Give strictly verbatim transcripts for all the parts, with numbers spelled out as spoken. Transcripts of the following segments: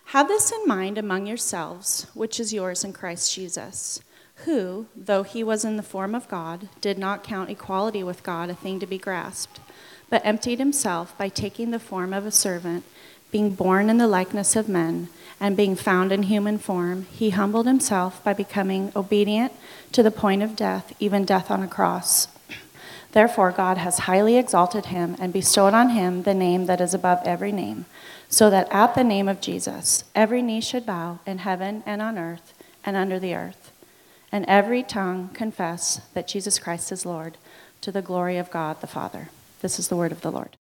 Have this in mind among yourselves, which is yours in Christ Jesus, who, though he was in the form of God, did not count equality with God a thing to be grasped, but emptied himself by taking the form of a servant, being born in the likeness of men, and being found in human form, he humbled himself by becoming obedient to the point of death, even death on a cross. Therefore God has highly exalted him and bestowed on him the name that is above every name, so that at the name of Jesus every knee should bow in heaven and on earth and under the earth, and every tongue confess that Jesus Christ is Lord, to the glory of God the Father. This is the word of the Lord.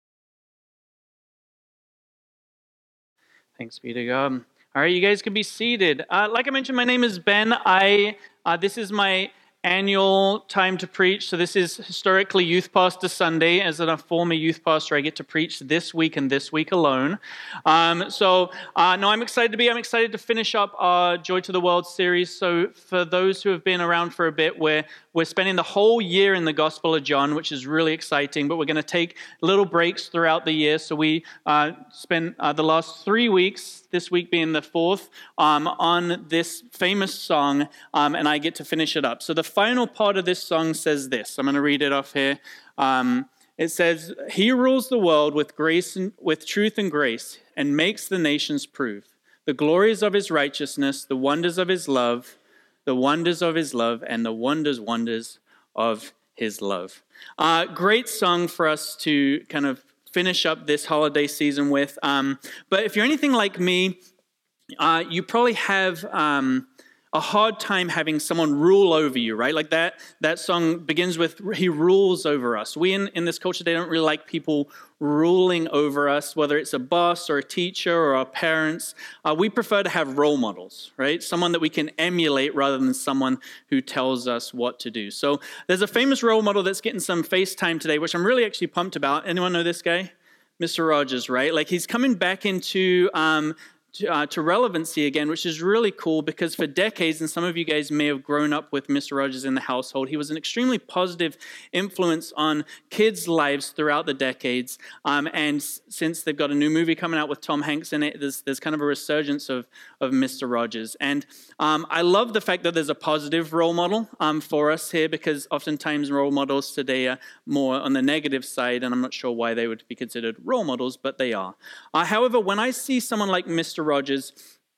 Thanks be to God. All right, you guys can be seated. Uh, like I mentioned, my name is Ben. I uh, this is my annual time to preach. So this is historically Youth Pastor Sunday. As a former youth pastor, I get to preach this week and this week alone. Um, so uh, no, I'm excited to be. I'm excited to finish up our Joy to the World series. So for those who have been around for a bit, we're we're spending the whole year in the Gospel of John, which is really exciting. But we're going to take little breaks throughout the year. So we uh, spent uh, the last three weeks. This week being the fourth, um, on this famous song, um, and I get to finish it up. So the final part of this song says this. I'm going to read it off here. Um, it says, "He rules the world with grace and with truth and grace, and makes the nations prove the glories of his righteousness, the wonders of his love, the wonders of his love, and the wonders, wonders of his love." Uh, great song for us to kind of finish up this holiday season with. Um, but if you're anything like me, uh, you probably have um, a hard time having someone rule over you, right? Like that that song begins with, he rules over us. We in, in this culture, they don't really like people ruling over us, whether it's a boss or a teacher or our parents. Uh, we prefer to have role models, right? Someone that we can emulate rather than someone who tells us what to do. So there's a famous role model that's getting some FaceTime today, which I'm really actually pumped about. Anyone know this guy? Mister Rogers, right? Like he's coming back into um, to, uh, to relevancy again, which is really cool because for decades, and some of you guys may have grown up with Mister Rogers in the household, he was an extremely positive influence on kids' lives throughout the decades. Um, and s- since they've got a new movie coming out with Tom Hanks in it, there's, there's kind of a resurgence of, of Mister Rogers. And um, I love the fact that there's a positive role model um, for us here because oftentimes role models today are more on the negative side, and I'm not sure why they would be considered role models, but they are. Uh, however, when I see someone like Mister Rogers,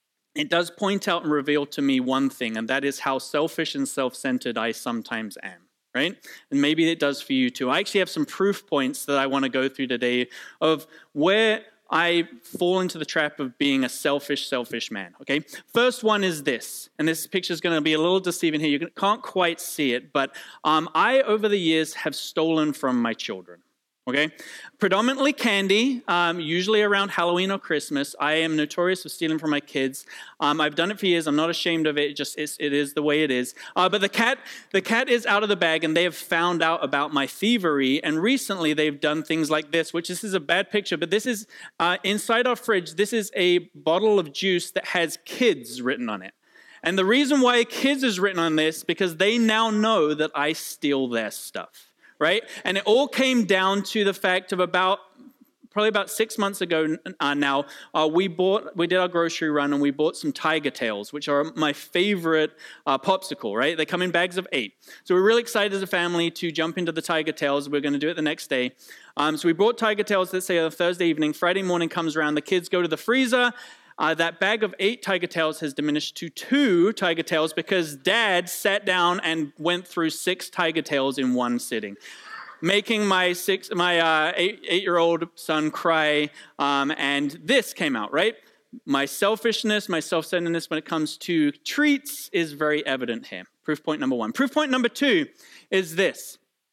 it does point out and reveal to me one thing, and that is how selfish and self-centered I sometimes am, right? And maybe it does for you too. I actually have some proof points that I want to go through today of where I fall into the trap of being a selfish, selfish man, okay? First one is this, and this picture is going to be a little deceiving here. You can't quite see it, but um, I, over the years, have stolen from my children. Okay, predominantly candy, um, usually around Halloween or Christmas. I am notorious for stealing from my kids. Um, I've done it for years. I'm not ashamed of it. It just it's, it is the way it is. Uh, but the cat, the cat is out of the bag, and they have found out about my thievery. And recently, they've done things like this, which this is a bad picture, but this is uh, inside our fridge. This is a bottle of juice that has "kids" written on it. And the reason why "kids" is written on this because they now know that I steal their stuff. Right? And it all came down to the fact of about, probably about six months ago uh, now, uh, we bought, we did our grocery run and we bought some Tiger Tails, which are my favorite uh, popsicle, right? They come in bags of eight. So we're really excited as a family to jump into the Tiger Tails. We're going to do it the next day. Um, so we bought Tiger Tails, let's say on a Thursday evening. Friday morning comes around, the kids go to the freezer. Uh, that bag of eight Tiger Tails has diminished to two Tiger Tails because Dad sat down and went through six Tiger Tails in one sitting, making my six, my uh, eight, eight-year-old son cry. Um, and this came out, right? My selfishness, my self-centeredness when it comes to treats is very evident here. Proof point number one. Proof point number two is this.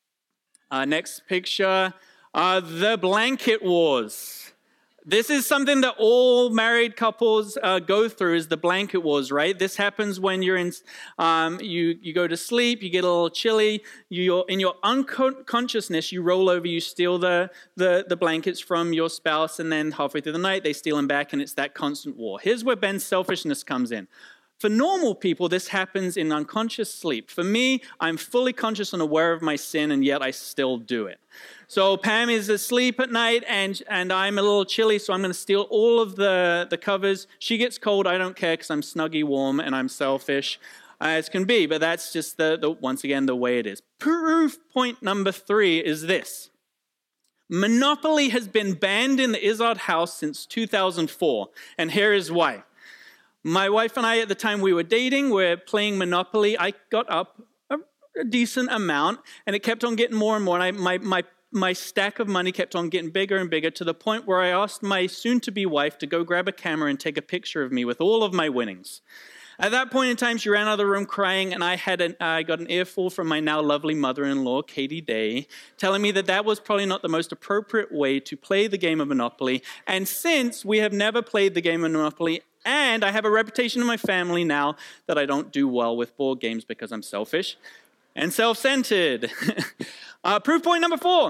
Uh, next picture, uh, the blanket wars. This is something that all married couples uh, go through is the blanket wars, right? This happens when you're in, um, you, you go to sleep, you get a little chilly, you're, in your unconsciousness, you roll over, you steal the, the, the blankets from your spouse, and then halfway through the night, they steal them back, and it's that constant war. Here's where Ben's selfishness comes in. For normal people, this happens in unconscious sleep. For me, I'm fully conscious and aware of my sin, and yet I still do it. So Pam is asleep at night, and, and I'm a little chilly, so I'm going to steal all of the, the covers. She gets cold, I don't care, because I'm snuggy warm, and I'm selfish as can be. But that's just, the, the once again, the way it is. Proof point number three is this. Monopoly has been banned in the Izzard house since two thousand four, and here is why. My wife and I, at the time we were dating, were playing Monopoly. I got up a, a decent amount, and it kept on getting more and more. And I, my, my, my stack of money kept on getting bigger and bigger to the point where I asked my soon-to-be wife to go grab a camera and take a picture of me with all of my winnings. At that point in time, she ran out of the room crying, and I had an, I got an earful from my now lovely mother-in-law, Katie Day, telling me that that was probably not the most appropriate way to play the game of Monopoly. And since we have never played the game of Monopoly, and I have a reputation in my family now that I don't do well with board games because I'm selfish and self-centered. uh, proof point number four.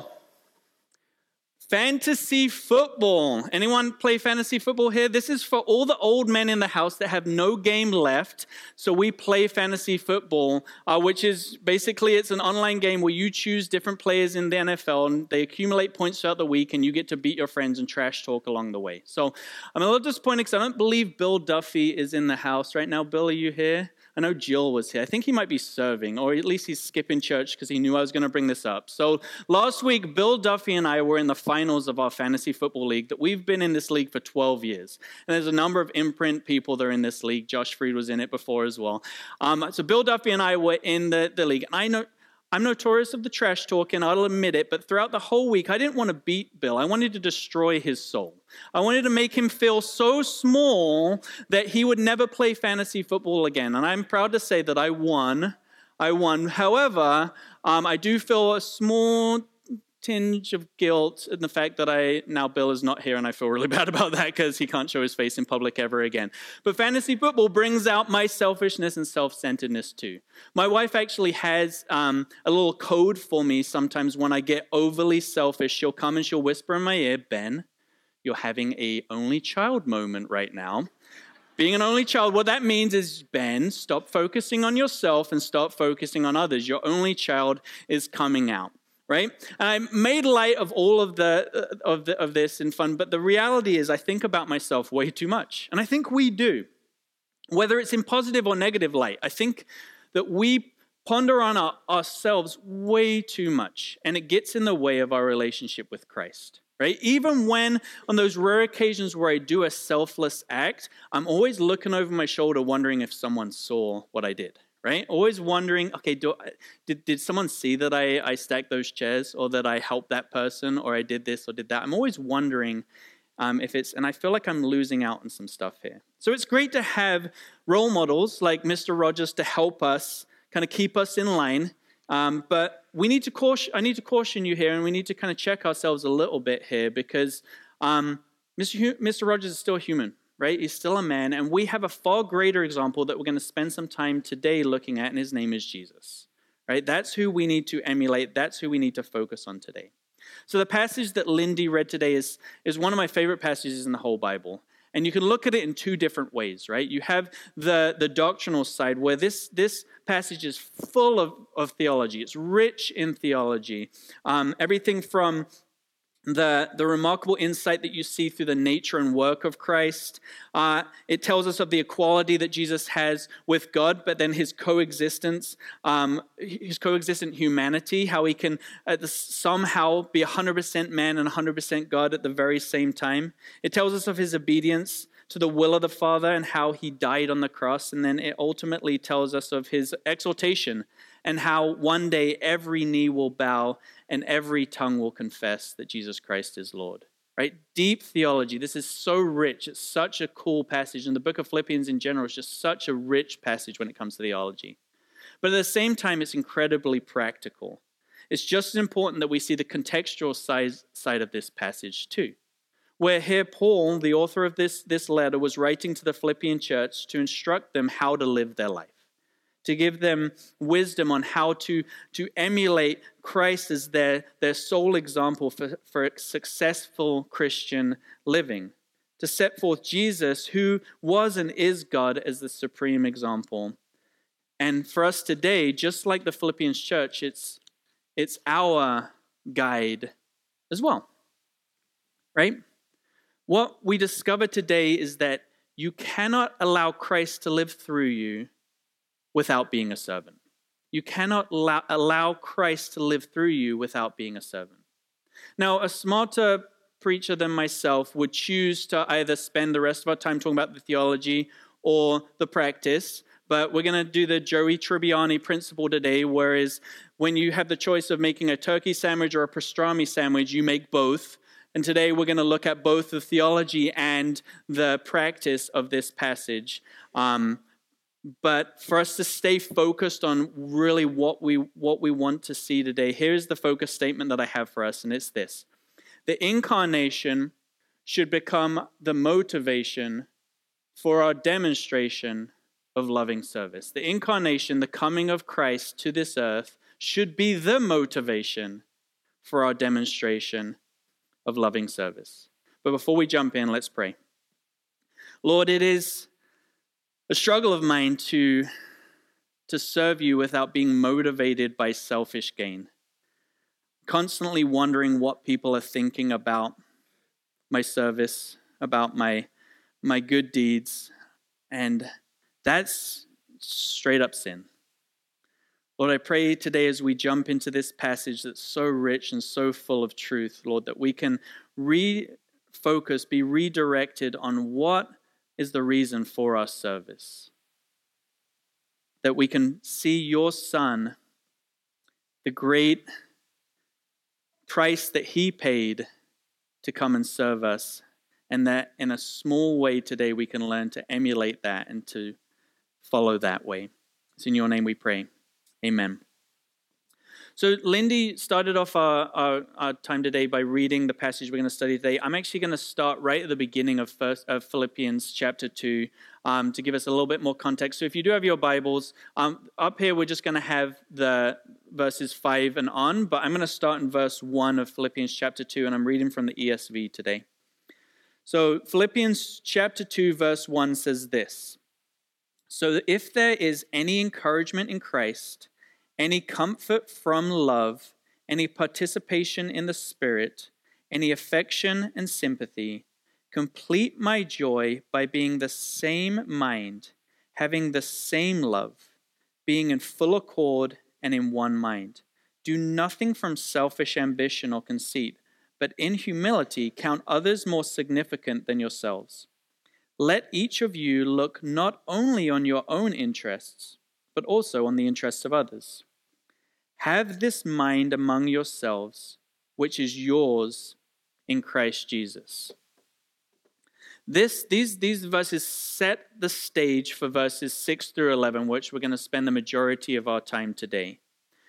Fantasy football. Anyone play fantasy football here? This is for all the old men in the house that have no game left. So we play fantasy football, uh, which is basically it's an online game where you choose different players in the N F L and they accumulate points throughout the week and you get to beat your friends and trash talk along the way. So I'm a little disappointed because I don't believe Bill Duffy is in the house right now. Bill, are you here? I know Jill was here. I think he might be serving, or at least he's skipping church because he knew I was going to bring this up. So last week, Bill Duffy and I were in the finals of our fantasy football league. That we've been in this league for twelve years. And there's a number of imprint people that are in this league. Josh Freed was in it before as well. Um, so Bill Duffy and I were in the, the league. And I know I'm notorious of the trash talk, and I'll admit it, but throughout the whole week, I didn't want to beat Bill. I wanted to destroy his soul. I wanted to make him feel so small that he would never play fantasy football again. And I'm proud to say that I won. I won. However, um, I do feel a small tinge of guilt in the fact that I now Bill is not here, and I feel really bad about that because he can't show his face in public ever again. But fantasy football brings out my selfishness and self-centeredness too. My wife actually has um, a little code for me sometimes when I get overly selfish. She'll come and she'll whisper in my ear, Ben, you're having a only child moment right now. Being an only child, what that means is, Ben, stop focusing on yourself and start focusing on others. Your only child is coming out. Right? And I made light of all of the uh, of the, of this in fun, but the reality is I think about myself way too much. And I think we do. Whether it's in positive or negative light, I think that we ponder on our, ourselves way too much, and it gets in the way of our relationship with Christ. Right? Even when on those rare occasions where I do a selfless act, I'm always looking over my shoulder wondering if someone saw what I did. Right? Always wondering, okay, do, did, did someone see that I, I stacked those chairs, or that I helped that person, or I did this or did that? I'm always wondering um, if it's, and I feel like I'm losing out on some stuff here. So it's great to have role models like Mister Rogers to help us, kind of keep us in line. Um, but we need to caution, I need to caution you here, and we need to kind of check ourselves a little bit here because um, Mister Hu- Mister Rogers is still human. Right? He's still a man, and we have a far greater example that we're going to spend some time today looking at, and his name is Jesus. Right? That's who we need to emulate. That's who we need to focus on today. So the passage that Lindy read today is, is one of my favorite passages in the whole Bible. And you can look at it in two different ways, right? You have the, the doctrinal side where this, this passage is full of, of theology. It's rich in theology. Um, everything from The, the remarkable insight that you see through the nature and work of Christ. Uh, it tells us of the equality that Jesus has with God, but then his coexistence, um, his coexistent humanity, how he can uh, somehow be one hundred percent man and one hundred percent God at the very same time. It tells us of his obedience to the will of the Father and how he died on the cross. And then it ultimately tells us of his exaltation and how one day every knee will bow and every tongue will confess that Jesus Christ is Lord. Right? Deep theology. This is so rich. It's such a cool passage. And the book of Philippians in general is just such a rich passage when it comes to theology. But at the same time, it's incredibly practical. It's just as important that we see the contextual side, side of this passage too. Where here Paul, the author of this, this letter, was writing to the Philippian church to instruct them how to live their life, to give them wisdom on how to, to emulate Christ as their, their sole example for, for successful Christian living. to set forth Jesus, who was and is God, as the supreme example. And for us today, just like the Philippians church, it's, it's our guide as well, right? What we discover today is that you cannot allow Christ to live through you without being a servant. You cannot allow, allow Christ to live through you without being a servant. Now, a smarter preacher than myself would choose to either spend the rest of our time talking about the theology or the practice, but we're going to do the Joey Tribbiani principle today, whereas when you have the choice of making a turkey sandwich or a pastrami sandwich, you make both. And today we're going to look at both the theology and the practice of this passage. Um, but for us to stay focused on really what we what we want to see today, here's the focus statement that I have for us, and it's this. The incarnation should become the motivation for our demonstration of loving service. The incarnation, the coming of Christ to this earth, should be the motivation for our demonstration of loving service. But before we jump in, let's pray. Lord, it is a struggle of mine to, to serve you without being motivated by selfish gain. Constantly wondering what people are thinking about my service, about my, my good deeds, and that's straight up sin. Lord, I pray today as we jump into this passage that's so rich and so full of truth, Lord, that we can refocus, be redirected on what is the reason for our service. That we can see your Son, the great price that he paid to come and serve us, and that in a small way today we can learn to emulate that and to follow that way. It's in your name we pray. Amen. So Lindy started off our, our, our time today by reading the passage we're going to study today. I'm actually going to start right at the beginning of, first, of Philippians chapter two um, to give us a little bit more context. So if you do have your Bibles, um, up here we're just going to have the verses five and on, but I'm going to start in verse one of Philippians chapter two, and I'm reading from the E S V today. So Philippians chapter two, verse one says this. So if there is any encouragement in Christ, any comfort from love, any participation in the Spirit, any affection and sympathy, complete my joy by being the same mind, having the same love, being in full accord and in one mind. Do nothing from selfish ambition or conceit, but in humility count others more significant than yourselves. Let each of you look not only on your own interests, but also on the interests of others. Have this mind among yourselves, which is yours in Christ Jesus. This, these, these verses set the stage for verses six through eleven, which we're going to spend the majority of our time today.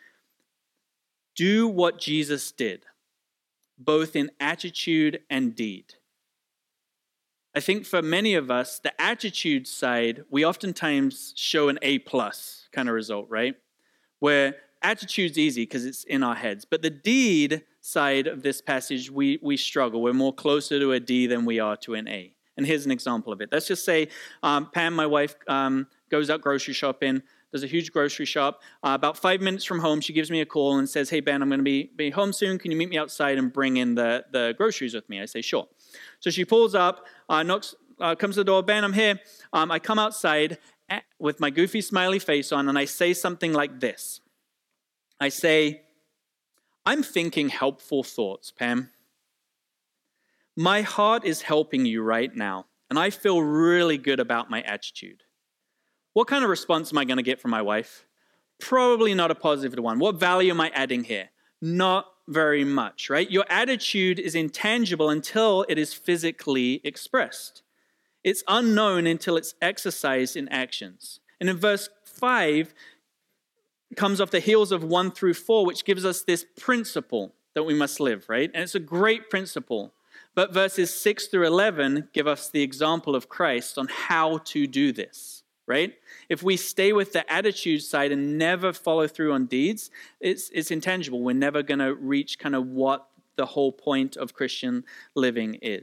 Do what Jesus did, both in attitude and deed. I think for many of us, the attitude side, we oftentimes show an A plus kind of result, right? Where attitude's easy because it's in our heads. But the deed side of this passage, we, we struggle. We're more closer to a D than we are to an A. And here's an example of it. Let's just say um, Pam, my wife, um, goes out grocery shopping. There's a huge grocery shop. Uh, about five minutes from home, she gives me a call and says, hey, Ben, I'm going to be, be home soon. Can you meet me outside and bring in the, the groceries with me? I say, sure. So she pulls up, uh, knocks, uh, comes to the door. Ben, I'm here. Um, I come outside with my goofy smiley face on, and I say something like this. I say, I'm thinking helpful thoughts, Pam. My heart is helping you right now, and I feel really good about my attitude. What kind of response am I going to get from my wife? Probably not a positive one. What value am I adding here? Not very much, right? Your attitude is intangible until it is physically expressed. It's unknown until it's exercised in actions. And in verse five, comes off the heels of one through four, which gives us this principle that we must live, right? And it's a great principle. But verses six through eleven give us the example of Christ on how to do this, right? If we stay with the attitude side and never follow through on deeds, it's, it's intangible. We're never going to reach kind of what the whole point of Christian living is.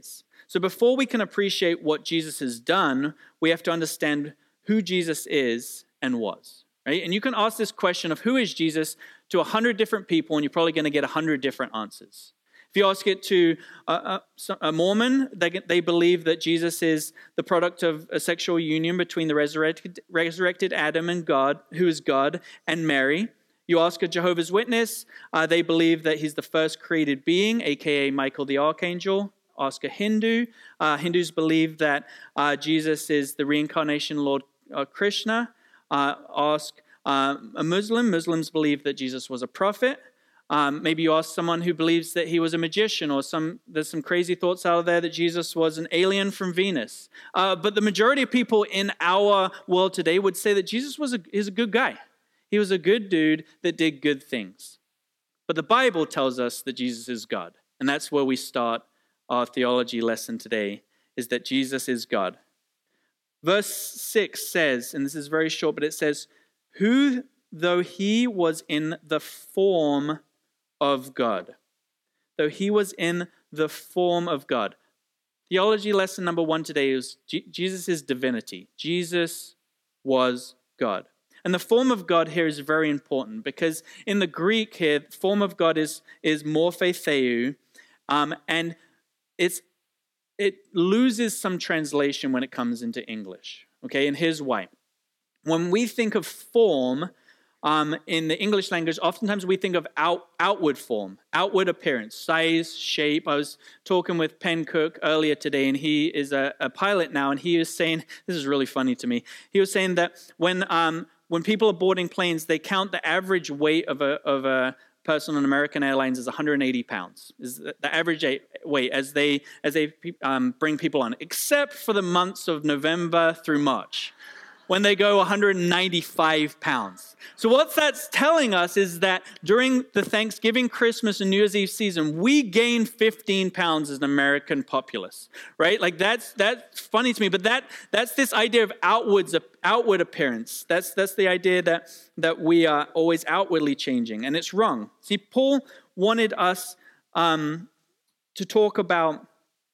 So before we can appreciate what Jesus has done, we have to understand who Jesus is and was, right? And you can ask this question of who is Jesus to a hundred different people, and you're probably going to get a hundred different answers. If you ask it to a, a, a Mormon, they, they believe that Jesus is the product of a sexual union between the resurrected, resurrected Adam and God, who is God, and Mary. You ask a Jehovah's Witness, uh, they believe that he's the first created being, aka Michael the Archangel. Ask a Hindu. Uh, Hindus believe that uh, Jesus is the reincarnation Lord uh, Krishna. Uh, ask uh, a Muslim. Muslims believe that Jesus was a prophet. Um, maybe you ask someone who believes that he was a magician, or some there's some crazy thoughts out there that Jesus was an alien from Venus. Uh, but the majority of people in our world today would say that Jesus was a, is a good guy. He was a good dude that did good things. But the Bible tells us that Jesus is God. And that's where we start our theology lesson today, is that Jesus is God. Verse six says, and this is very short, but it says, who, though he was in the form of God. Though he was in the form of God. Theology lesson number one today is G- Jesus' divinity. Jesus was God. And the form of God here is very important because in the Greek here, the form of God is, is morphe theou, um, and it's it loses some translation when it comes into English. Okay, and here's why. When we think of form um, in the English language, oftentimes we think of out, outward form, outward appearance, size, shape. I was talking with Penn Cook earlier today, and he is a, a pilot now, and he was saying, this is really funny to me, he was saying that when um, when people are boarding planes, they count the average weight of a of a person on American Airlines is one hundred eighty pounds, is the average weight as they as they um, bring people on, except for the months of November through March, when they go one hundred ninety-five pounds. So what that's telling us is that during the Thanksgiving, Christmas, and New Year's Eve season, we gain fifteen pounds as an American populace, right? Like that's that's funny to me, but that that's this idea of outwards outward appearance. That's that's the idea that that we are always outwardly changing, and it's wrong. See, Paul wanted us um, to talk about.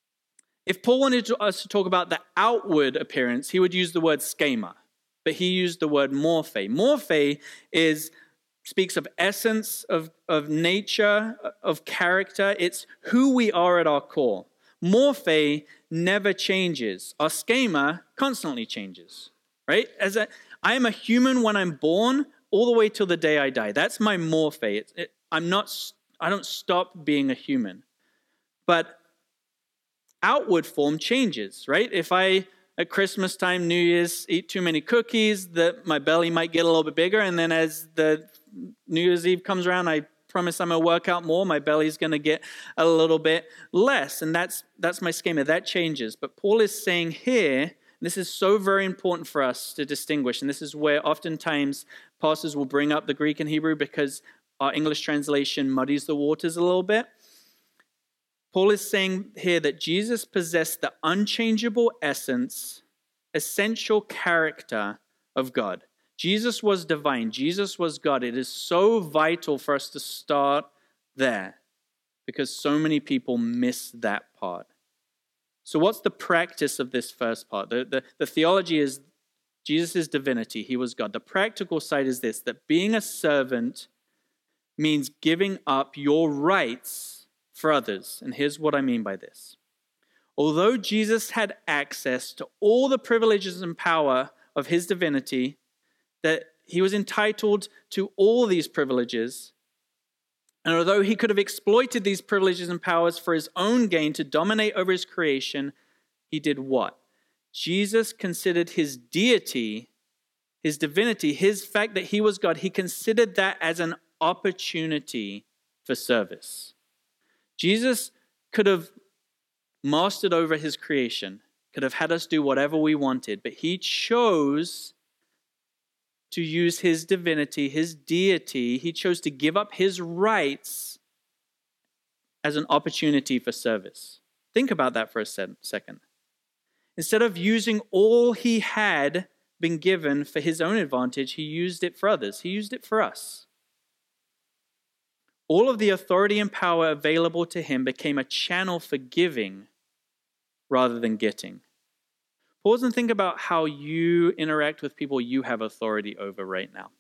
If Paul wanted to, us to talk about the outward appearance, he would use the word schema, but he used the word morphe. Morphe is speaks of essence, of, of nature, of character. It's who we are at our core. Morphe never changes. Our schema constantly changes, right? As a, I am a human when I'm born, all the way till the day I die. That's my morphe. It, it, I'm not. I don't stop being a human, but outward form changes, right? If I, at Christmas time, New Year's, eat too many cookies, that my belly might get a little bit bigger, and then as the New Year's Eve comes around, I promise I'm going to work out more, my belly's going to get a little bit less, and that's that's my schema. That changes. But Paul is saying here, this is so very important for us to distinguish, and this is where oftentimes pastors will bring up the Greek and Hebrew because our English translation muddies the waters a little bit. Paul is saying here that Jesus possessed the unchangeable essence, essential character of God. Jesus was divine. Jesus was God. It is so vital for us to start there because so many people miss that part. So what's the practice of this first part? The, the, the theology is Jesus' divinity. He was God. The practical side is this, that being a servant means giving up your rights for others. And here's what I mean by this. Although Jesus had access to all the privileges and power of his divinity, that he was entitled to all these privileges, and although he could have exploited these privileges and powers for his own gain to dominate over his creation, he did what? Jesus considered his deity, his divinity, his fact that he was God, he considered that as an opportunity for service. Jesus could have mastered over his creation, could have had us do whatever we wanted, but he chose to use his divinity, his deity. He chose to give up his rights as an opportunity for service. Think about that for a second. Instead of using all he had been given for his own advantage, he used it for others. He used it for us. All of the authority and power available to him became a channel for giving rather than getting. Pause and think about how you interact with people you have authority over right now.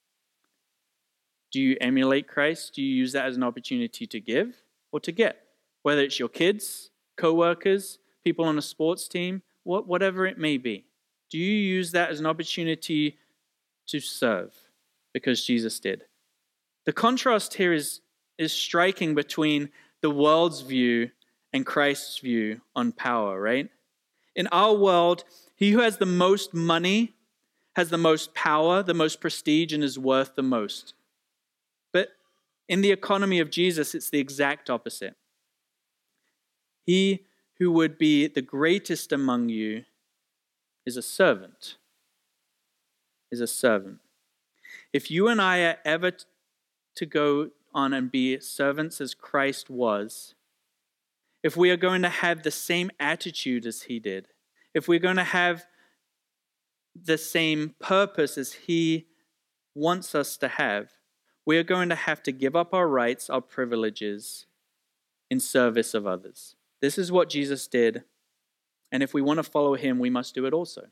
Do you emulate Christ? Do you use that as an opportunity to give or to get? Whether it's your kids, co-workers, people on a sports team, whatever it may be. Do you use that as an opportunity to serve? Because Jesus did. The contrast here is, is striking between the world's view and Christ's view on power, right? In our world, he who has the most money has the most power, the most prestige, and is worth the most. But in the economy of Jesus, it's the exact opposite. He who would be the greatest among you is a servant. Is a servant. If you and I are ever t- to go on and be servants as Christ was, if we are going to have the same attitude as he did, if we're going to have the same purpose as he wants us to have, we are going to have to give up our rights, our privileges in service of others. This is what Jesus did, and if we want to follow him, we must do it also.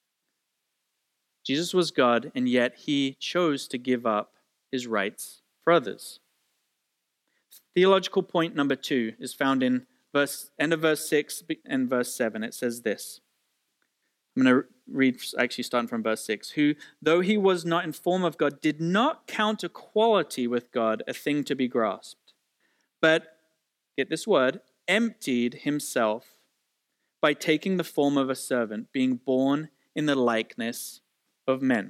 Jesus was God, and yet he chose to give up his rights for others. Theological point number two is found in verse end of verse six and verse seven. It says this. I'm going to read, actually starting from verse six. Who, though he was not in form of God, did not count equality with God a thing to be grasped, but, get this word, emptied himself by taking the form of a servant, being born in the likeness of men.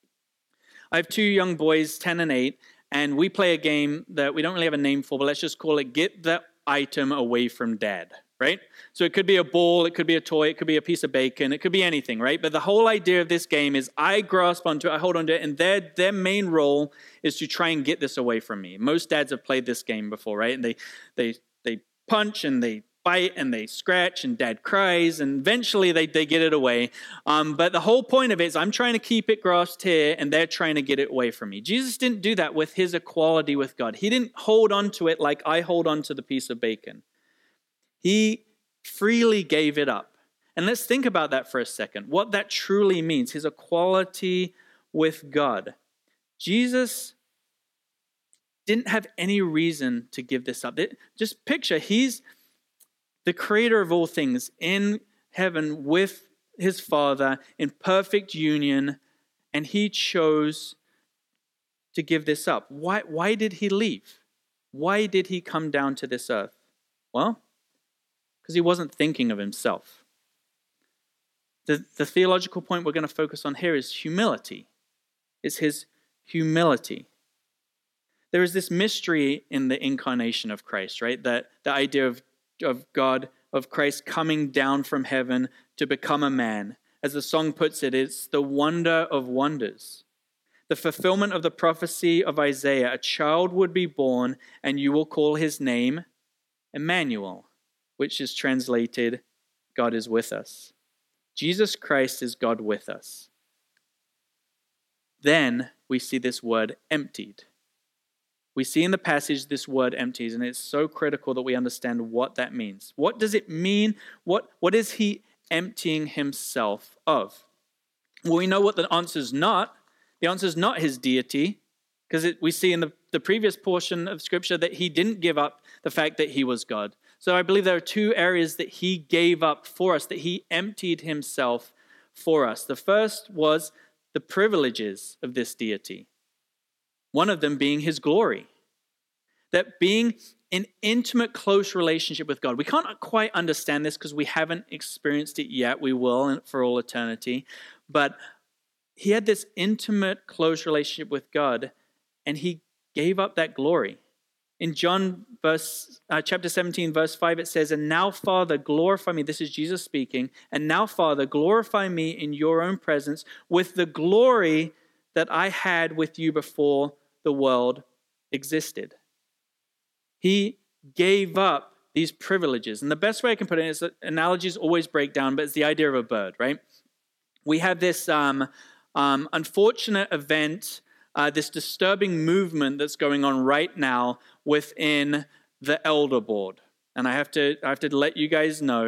I have two young boys, ten and eight, and we play a game that we don't really have a name for, but let's just call it Get the Item Away from Dad, right? So it could be a ball, it could be a toy, it could be a piece of bacon, it could be anything, right? But the whole idea of this game is I grasp onto it, I hold onto it, and their, their main role is to try and get this away from me. Most dads have played this game before, right? And they they they punch and they bite and they scratch and dad cries and eventually they, they get it away. Um, but the whole point of it is I'm trying to keep it grasped here and they're trying to get it away from me. Jesus didn't do that with his equality with God. He didn't hold on to it like I hold on to the piece of bacon. He freely gave it up. And let's think about that for a second, what that truly means, his equality with God. Jesus didn't have any reason to give this up. Just picture, he's the creator of all things in heaven with his Father in perfect union, and he chose to give this up. Why, why did he leave? Why did he come down to this earth? Well, because he wasn't thinking of himself. The, the theological point we're going to focus on here is humility. It's his humility. There is this mystery in the incarnation of Christ, right? That the idea of of God, of Christ coming down from heaven to become a man. As the song puts it, it's the wonder of wonders. The fulfillment of the prophecy of Isaiah, a child would be born and you will call his name Emmanuel, which is translated, God is with us. Jesus Christ is God with us. Then we see this word emptied. We see in the passage this word empties, and it's so critical that we understand what that means. What does it mean? What, what is he emptying himself of? Well, we know what the answer is not. The answer is not his deity, because we see in the, the previous portion of Scripture that he didn't give up the fact that he was God. So I believe there are two areas that he gave up for us, that he emptied himself for us. The first was the privileges of this deity. One of them being his glory. That being in intimate, close relationship with God. We can't quite understand this because we haven't experienced it yet. We will for all eternity. But he had this intimate, close relationship with God, and he gave up that glory. In John verse, uh, chapter seventeen, verse five, it says, "And now, Father, glorify me." This is Jesus speaking. "And now, Father, glorify me in your own presence with the glory that I had with you before the world existed." He gave up these privileges. And the best way I can put it is that analogies always break down, but it's the idea of a bird, right? We have this um, um, unfortunate event, uh, this disturbing movement that's going on right now within the elder board. And I have to, I have to let you guys know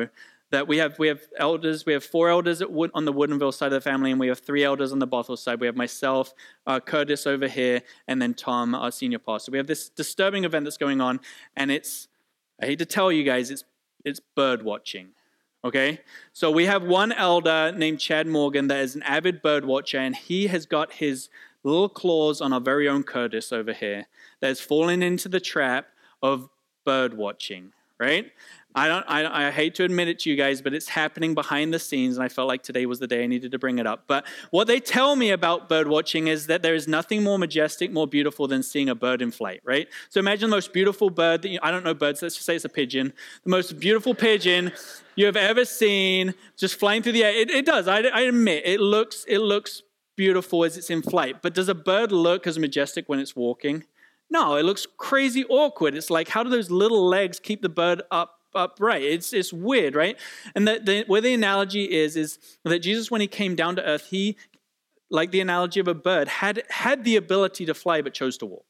that we have we have elders, we have four elders at Wood, on the Woodinville side of the family, and we have three elders on the Bothell side. We have myself, uh, Curtis over here, and then Tom, our senior pastor. We have this disturbing event that's going on, and it's, I hate to tell you guys, it's it's bird watching. Okay? So we have one elder named Chad Morgan that is an avid bird watcher, and he has got his little claws on our very own Curtis over here that has fallen into the trap of bird watching, right? I don't. I, I hate to admit it to you guys, but it's happening behind the scenes, and I felt like today was the day I needed to bring it up. But what they tell me about bird watching is that there is nothing more majestic, more beautiful than seeing a bird in flight, right? So imagine the most beautiful bird that you, I don't know birds, let's just say it's a pigeon. The most beautiful pigeon you have ever seen just flying through the air. It, it does, I, I admit, it looks, it looks beautiful as it's in flight. But does a bird look as majestic when it's walking? No, it looks crazy awkward. It's like, how do those little legs keep the bird up? upright? It's it's weird, right? And the, the, where the analogy is, is that Jesus, when he came down to earth, he, like the analogy of a bird, had had the ability to fly but chose to walk.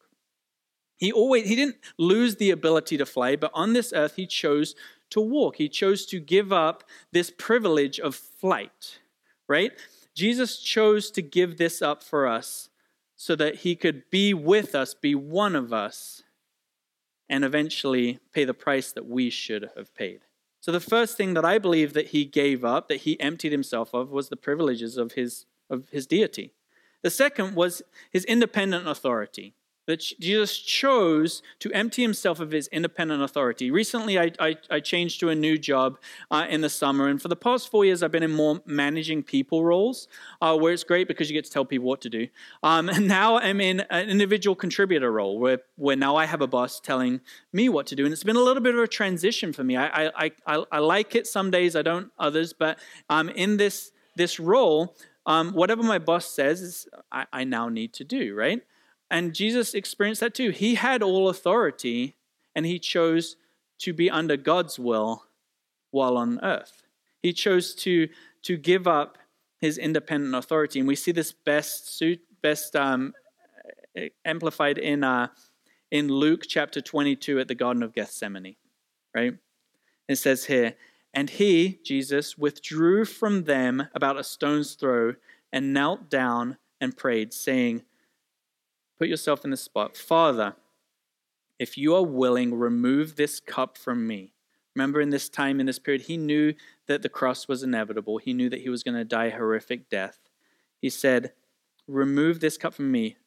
He always he didn't lose the ability to fly, but on this earth he chose to walk. He chose to give up this privilege of flight, right? Jesus chose to give this up for us so that he could be with us, be one of us, and eventually pay the price that we should have paid. So the first thing that I believe that he gave up, that he emptied himself of, was the privileges of his, of his deity. The second was his independent authority, that Jesus chose to empty himself of his independent authority. Recently, I, I, I changed to a new job uh, in the summer, and for the past four years, I've been in more managing people roles, uh, where it's great because you get to tell people what to do. Um, and now I'm in an individual contributor role, where, where now I have a boss telling me what to do, and it's been a little bit of a transition for me. I I I, I like it some days, I don't others, but um, in this this role, um, whatever my boss says, is I, I now need to do, right? And Jesus experienced that too. He had all authority, and he chose to be under God's will while on earth. He chose to, to give up his independent authority. And we see this best suit, best um, amplified in, uh, in Luke chapter twenty-two at the Garden of Gethsemane, right? It says here, and he, Jesus, withdrew from them about a stone's throw and knelt down and prayed, saying, put yourself in the spot. Father, if you are willing, remove this cup from me. Remember, in this time, in this period, he knew that the cross was inevitable. He knew that he was going to die a horrific death. He said, remove this cup from me.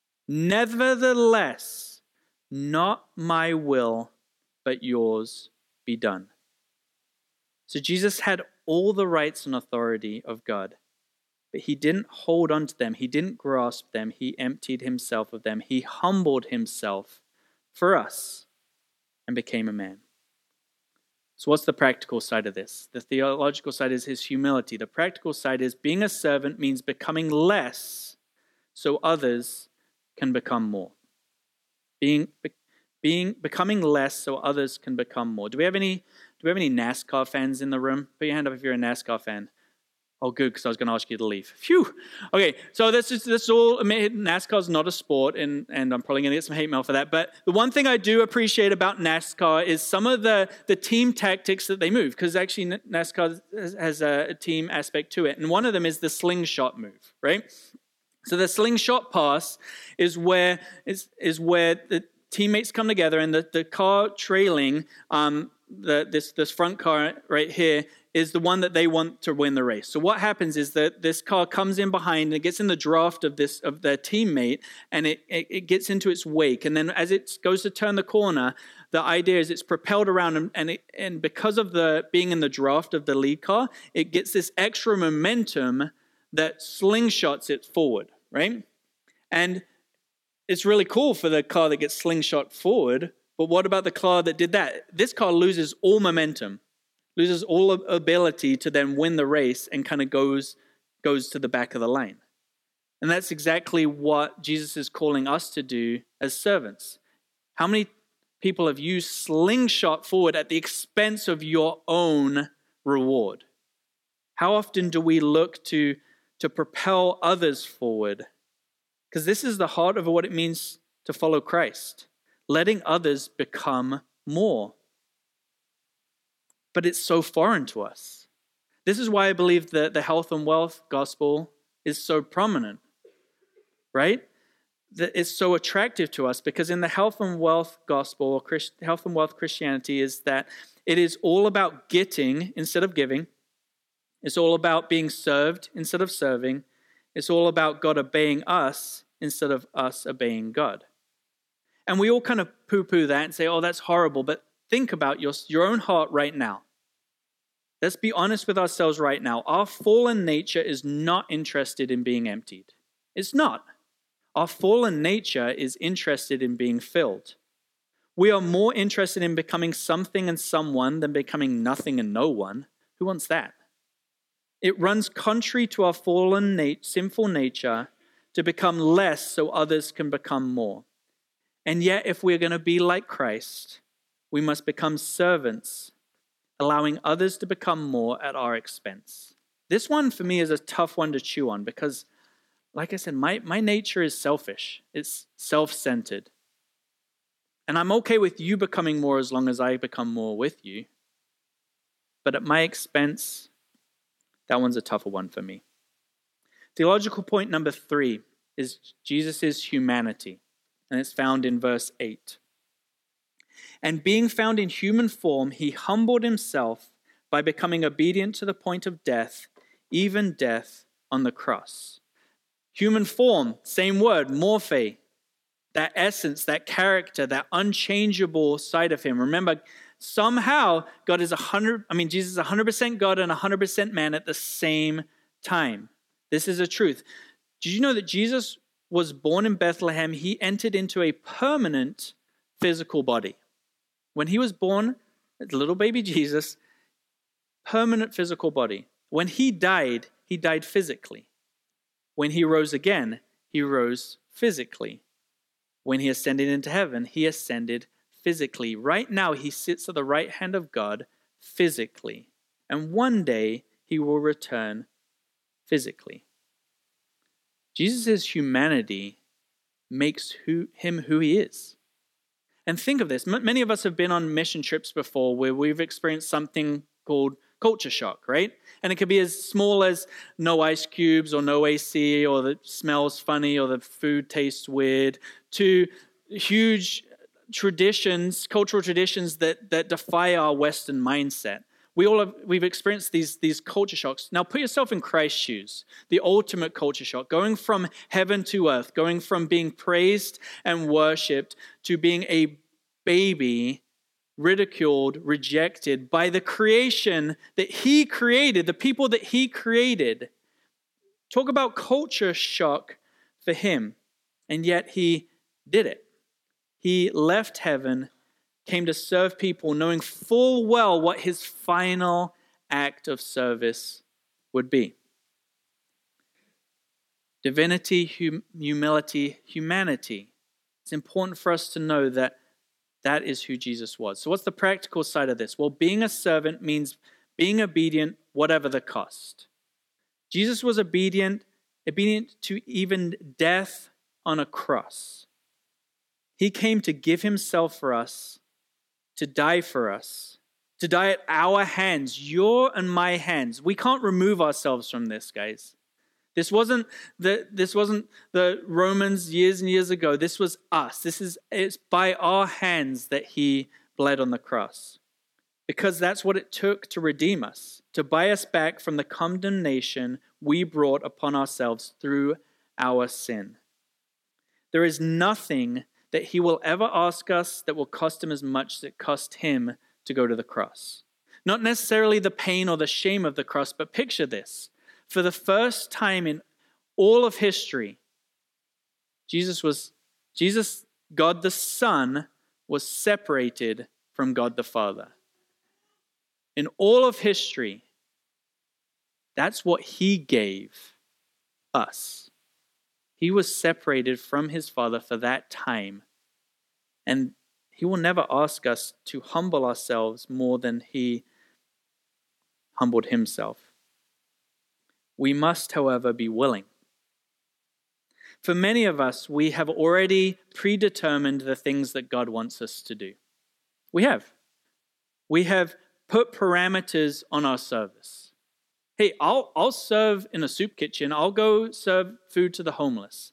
Nevertheless, not my will, but yours be done. So Jesus had all the rights and authority of God. But he didn't hold on to them. He didn't grasp them. He emptied himself of them. He humbled himself for us and became a man. So what's the practical side of this? The theological side is his humility. The practical side is being a servant means becoming less so others can become more. Being, being, becoming less so others can become more. Do we have any, do we have any NASCAR fans in the room? Put your hand up if you're a NASCAR fan. Oh, good, because I was going to ask you to leave. Phew. Okay, so this is this is all. NASCAR is not a sport, and, and I'm probably going to get some hate mail for that. But the one thing I do appreciate about NASCAR is some of the, the team tactics that they move, because actually NASCAR has, has a team aspect to it. And one of them is the slingshot move, right? So the slingshot pass is where is, is where the teammates come together, and the, the car trailing um, the, this, this front car right here is the one that they want to win the race. So what happens is that this car comes in behind and it gets in the draft of this of their teammate, and it, it, it gets into its wake. And then as it goes to turn the corner, the idea is it's propelled around, and and, it, and because of the being in the draft of the lead car, it gets this extra momentum that slingshots it forward, right? And it's really cool for the car that gets slingshot forward, but what about the car that did that? This car loses all momentum. Loses all ability to then win the race and kind of goes, goes to the back of the line. And that's exactly what Jesus is calling us to do as servants. How many people have you slingshot forward at the expense of your own reward? How often do we look to, to propel others forward? Because this is the heart of what it means to follow Christ. Letting others become more. but it's so foreign to us. This is why I believe that the health and wealth gospel is so prominent, right? That it's so attractive to us, because in the health and wealth gospel, or Christ, health and wealth Christianity, is that it is all about getting instead of giving. It's all about being served instead of serving. It's all about God obeying us instead of us obeying God. And we all kind of poo-poo that and say, oh, that's horrible. But think about your, your own heart right now. Let's be honest with ourselves right now. Our fallen nature is not interested in being emptied. It's not. Our fallen nature is interested in being filled. We are more interested in becoming something and someone than becoming nothing and no one. Who wants that? It runs contrary to our fallen, nat- sinful nature to become less so others can become more. And yet, if we're going to be like Christ, we must become servants, allowing others to become more at our expense. This one for me is a tough one to chew on because, like I said, my, my nature is selfish. It's self-centered. And I'm okay with you becoming more as long as I become more with you. But at my expense, that one's a tougher one for me. Theological point number three is Jesus' humanity. And it's found in verse eight. And being found in human form, he humbled himself by becoming obedient to the point of death, even death on the cross. Human form, same word, morphe. That essence, that character, that unchangeable side of him. Remember, somehow God is one hundred, I mean, Jesus is one hundred percent God and one hundred percent man at the same time. This is a truth. Did you know that Jesus was born in Bethlehem? He entered into a permanent physical body. When he was born, little baby Jesus, permanent physical body. When he died, he died physically. When he rose again, he rose physically. When he ascended into heaven, he ascended physically. Right now, he sits at the right hand of God physically. And one day, he will return physically. Jesus' humanity makes who, him who he is. And think of this. M- many of us have been on mission trips before where we've experienced something called culture shock, right? And it could be as small as no ice cubes or no A C or the smells funny or the food tastes weird, to huge traditions, cultural traditions that, that defy our Western mindset. We all have, we've experienced these, these culture shocks. Now put yourself in Christ's shoes, the ultimate culture shock, going from heaven to earth, going from being praised and worshipped to being a baby, ridiculed, rejected by the creation that he created, the people that he created. Talk about culture shock for him. And yet he did it. He left heaven, came to serve people, knowing full well what his final act of service would be. Divinity, hum- humility, humanity. It's important for us to know that that is who Jesus was. So what's the practical side of this? Well, being a servant means being obedient, whatever the cost. Jesus was obedient, obedient to even death on a cross. He came to give himself for us, to die for us, to die at our hands, your and my hands. We can't remove ourselves from this, guys. This wasn't the this wasn't the Romans years and years ago. This was us. This is it's by our hands that he bled on the cross. Because that's what it took to redeem us, to buy us back from the condemnation we brought upon ourselves through our sin. There is nothing that he will ever ask us that will cost him as much as it cost him to go to the cross. Not necessarily the pain or the shame of the cross, but picture this. For the first time in all of history, Jesus was, Jesus, God the Son, was separated from God the Father. In all of history, that's what he gave us. He was separated from his Father for that time. And he will never ask us to humble ourselves more than he humbled himself. We must, however, be willing. For many of us, we have already predetermined the things that God wants us to do. We have. We have put parameters on our service. Hey, I'll, I'll serve in a soup kitchen. I'll go serve food to the homeless.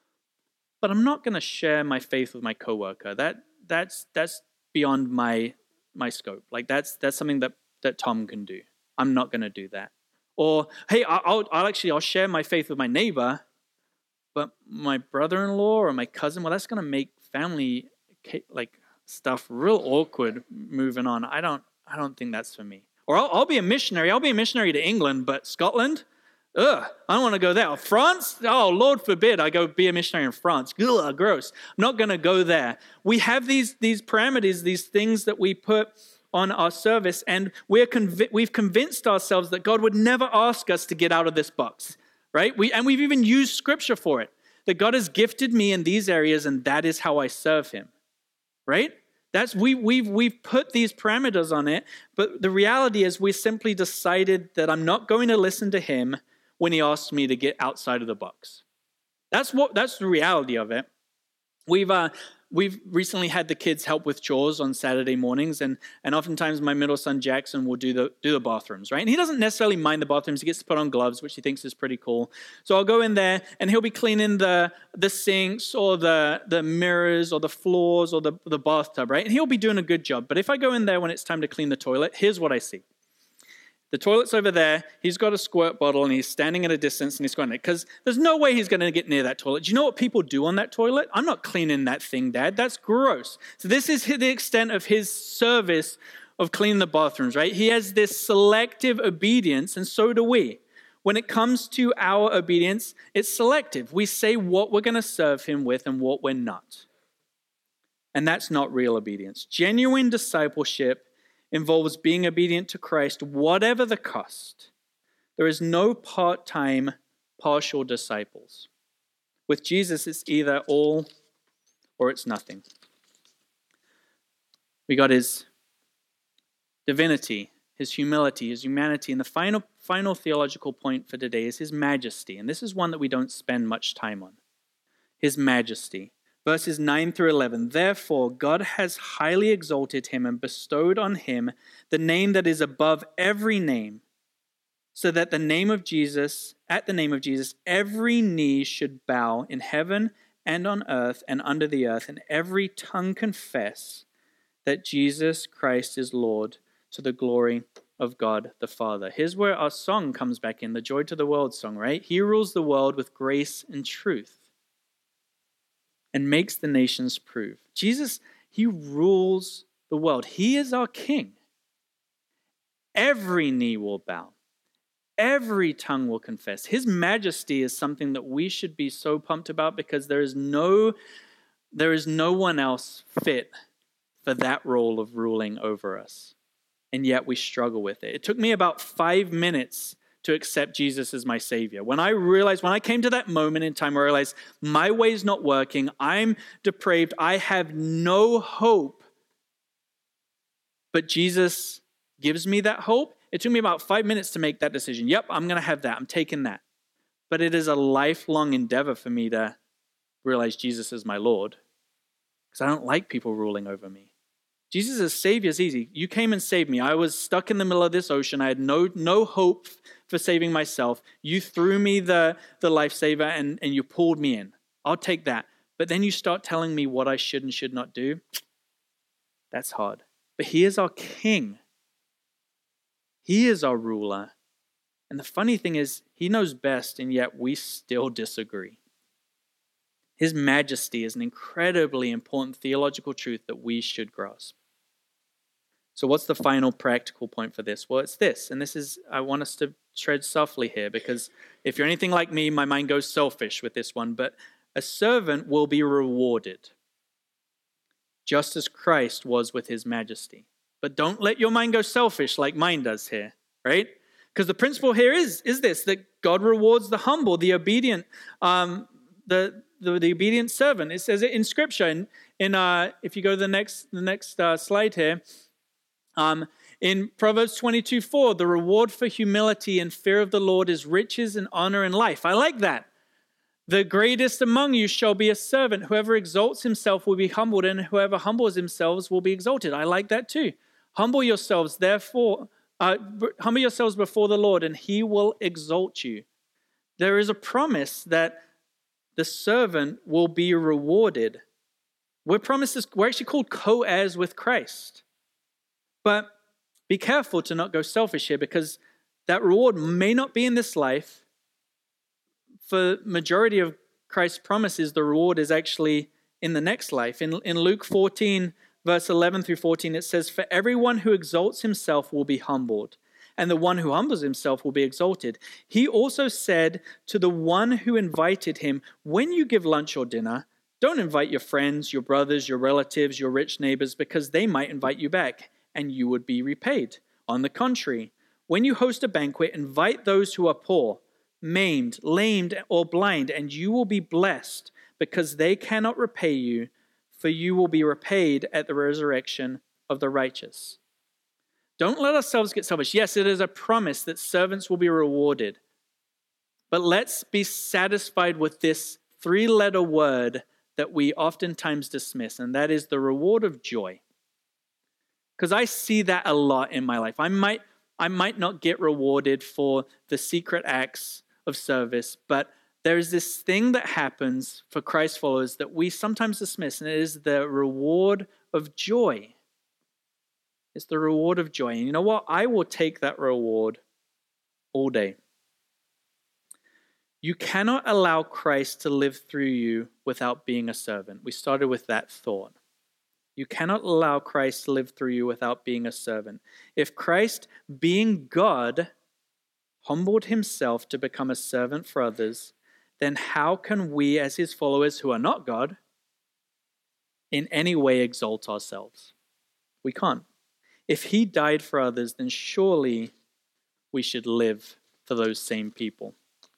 But I'm not going to share my faith with my coworker. That that's that's beyond my my scope. Like that's that's something that, that Tom can do. I'm not going to do that. Or hey, I'll, I'll actually I'll share my faith with my neighbor, but my brother-in-law or my cousin, well, that's going to make family like stuff real awkward. Moving on, I don't I don't think that's for me. Or I'll, I'll be a missionary. I'll be a missionary to England, but Scotland. Ugh, I don't want to go there. Or France? Oh, Lord forbid I go be a missionary in France. Ugh, gross. I'm not going to go there. We have these, these parameters, these things that we put on our service, and we're conv- we've convinced ourselves that God would never ask us to get out of this box, right? We, and we've even used scripture for it, that God has gifted me in these areas, and that is how I serve him, right? That's we, we've, we've put these parameters on it, but the reality is we simply decided that I'm not going to listen to him when he asked me to get outside of the box. That's what. That's the reality of it. We've uh, we've recently had the kids help with chores on Saturday mornings, and and oftentimes my middle son Jackson will do the do the bathrooms, right? And he doesn't necessarily mind the bathrooms. He gets to put on gloves, which he thinks is pretty cool. So I'll go in there, and he'll be cleaning the the sinks or the the mirrors or the floors or the the bathtub, right? And he'll be doing a good job. But if I go in there when it's time to clean the toilet, here's what I see. The toilet's over there, he's got a squirt bottle, and he's standing at a distance, and he's squirting it, because there's no way he's going to get near that toilet. Do you know what people do on that toilet? I'm not cleaning that thing, Dad. That's gross. So this is the extent of his service of cleaning the bathrooms, right? He has this selective obedience, and so do we. When it comes to our obedience, it's selective. We say what we're going to serve him with and what we're not. And that's not real obedience. Genuine discipleship involves being obedient to Christ, whatever the cost. There is no part-time, partial disciples. With Jesus, it's either all or it's nothing. We got his divinity, his humility, his humanity, and the final, final theological point for today is his majesty. And this is one that we don't spend much time on. His majesty. Verses nine through eleven, therefore God has highly exalted him and bestowed on him the name that is above every name, so that the name of Jesus, at the name of Jesus, every knee should bow in heaven and on earth and under the earth, and every tongue confess that Jesus Christ is Lord, to the glory of God the Father. Here's where our song comes back in, the Joy to the World song, right? He rules the world with grace and truth, and makes the nations prove. Jesus, he rules the world. He is our king. Every knee will bow. Every tongue will confess. His majesty is something that we should be so pumped about, because there is no, there is no one else fit for that role of ruling over us. And yet we struggle with it. It took me about five minutes to accept Jesus as my Savior. When I realized, when I came to that moment in time where I realized my way's not working, I'm depraved, I have no hope, but Jesus gives me that hope. It took me about five minutes to make that decision. Yep, I'm going to have that. I'm taking that. But it is a lifelong endeavor for me to realize Jesus is my Lord, because I don't like people ruling over me. Jesus as Savior is easy. You came and saved me. I was stuck in the middle of this ocean. I had no, no hope for saving myself. You threw me the, the lifesaver and, and you pulled me in. I'll take that. But then you start telling me what I should and should not do. That's hard. But he is our king. He is our ruler. And the funny thing is, he knows best, and yet we still disagree. His majesty is an incredibly important theological truth that we should grasp. So what's the final practical point for this? Well, it's this, and this is, I want us to tread softly here, because if you're anything like me, my mind goes selfish with this one, but a servant will be rewarded, just as Christ was with his majesty. But don't let your mind go selfish like mine does here, right? Because the principle here is, is this, that God rewards the humble, the obedient, um, the The, the obedient servant. It says it in Scripture. In, in uh, if you go to the next the next uh, slide here, um, in Proverbs twenty-two four, the reward for humility and fear of the Lord is riches and honor and life. I like that. The greatest among you shall be a servant. Whoever exalts himself will be humbled, and whoever humbles themselves will be exalted. I like that too. Humble yourselves, therefore, uh, humble yourselves before the Lord, and he will exalt you. There is a promise that the servant will be rewarded. We're promised this, we're actually called co-heirs with Christ. But be careful to not go selfish here, because that reward may not be in this life. For majority of Christ's promises, the reward is actually in the next life. In, in Luke fourteen, verse eleven through fourteen, it says, "For everyone who exalts himself will be humbled, and the one who humbles himself will be exalted. He also said to the one who invited him, 'When you give lunch or dinner, don't invite your friends, your brothers, your relatives, your rich neighbors, because they might invite you back, and you would be repaid. On the contrary, when you host a banquet, invite those who are poor, maimed, lamed, or blind, and you will be blessed, because they cannot repay you, for you will be repaid at the resurrection of the righteous.'" Don't let ourselves get selfish. Yes, it is a promise that servants will be rewarded. But let's be satisfied with this three-letter word that we oftentimes dismiss, and that is the reward of joy. Because I see that a lot in my life. I might, I might not get rewarded for the secret acts of service, but there is this thing that happens for Christ followers that we sometimes dismiss, and it is the reward of joy. It's the reward of joy. And you know what? I will take that reward all day. You cannot allow Christ to live through you without being a servant. We started with that thought. You cannot allow Christ to live through you without being a servant. If Christ, being God, humbled himself to become a servant for others, then how can we as his followers who are not God in any way exalt ourselves? We can't. If he died for others, then surely we should live for those same people.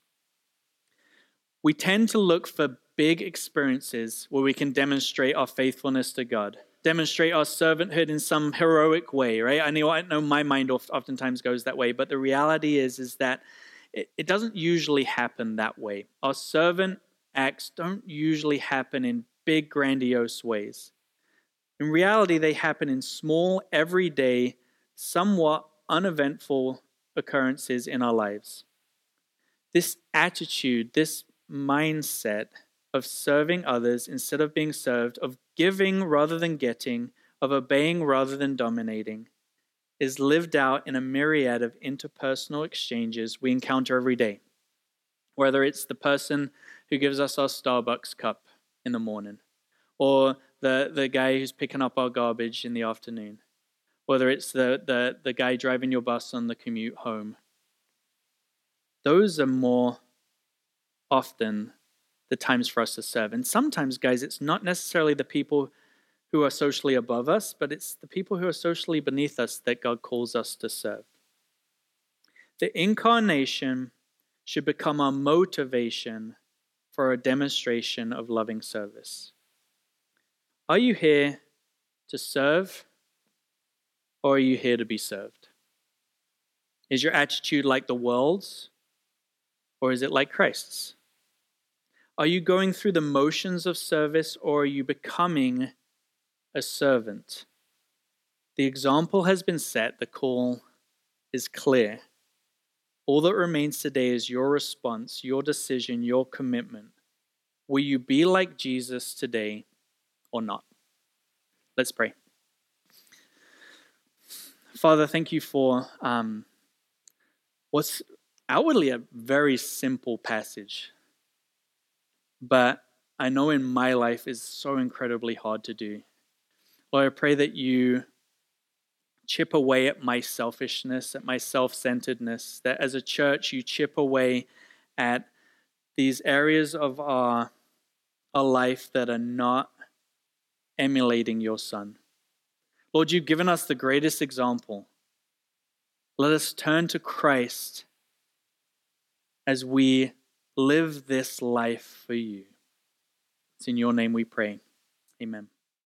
We tend to look for big experiences where we can demonstrate our faithfulness to God, demonstrate our servanthood in some heroic way, right? I know, I know my mind oftentimes goes that way, but the reality is, is that it, it doesn't usually happen that way. Our servant acts don't usually happen in big, grandiose ways. In reality, they happen in small, everyday, somewhat uneventful occurrences in our lives. This attitude, this mindset of serving others instead of being served, of giving rather than getting, of obeying rather than dominating, is lived out in a myriad of interpersonal exchanges we encounter every day. Whether it's the person who gives us our Starbucks cup in the morning, or the, the guy who's picking up our garbage in the afternoon, whether it's the, the, the guy driving your bus on the commute home. Those are more often the times for us to serve. And sometimes, guys, it's not necessarily the people who are socially above us, but it's the people who are socially beneath us that God calls us to serve. The incarnation should become our motivation for a demonstration of loving service. Are you here to serve, or are you here to be served? Is your attitude like the world's, or is it like Christ's? Are you going through the motions of service, or are you becoming a servant? The example has been set. The call is clear. All that remains today is your response, your decision, your commitment. Will you be like Jesus today or not? Let's pray. Father, thank you for um, what's outwardly a very simple passage, but I know in my life is so incredibly hard to do. Lord, I pray that you chip away at my selfishness, at my self-centeredness, that as a church you chip away at these areas of our, our life that are not emulating your Son. Lord, you've given us the greatest example. Let us turn to Christ as we live this life for you. It's in your name we pray. Amen.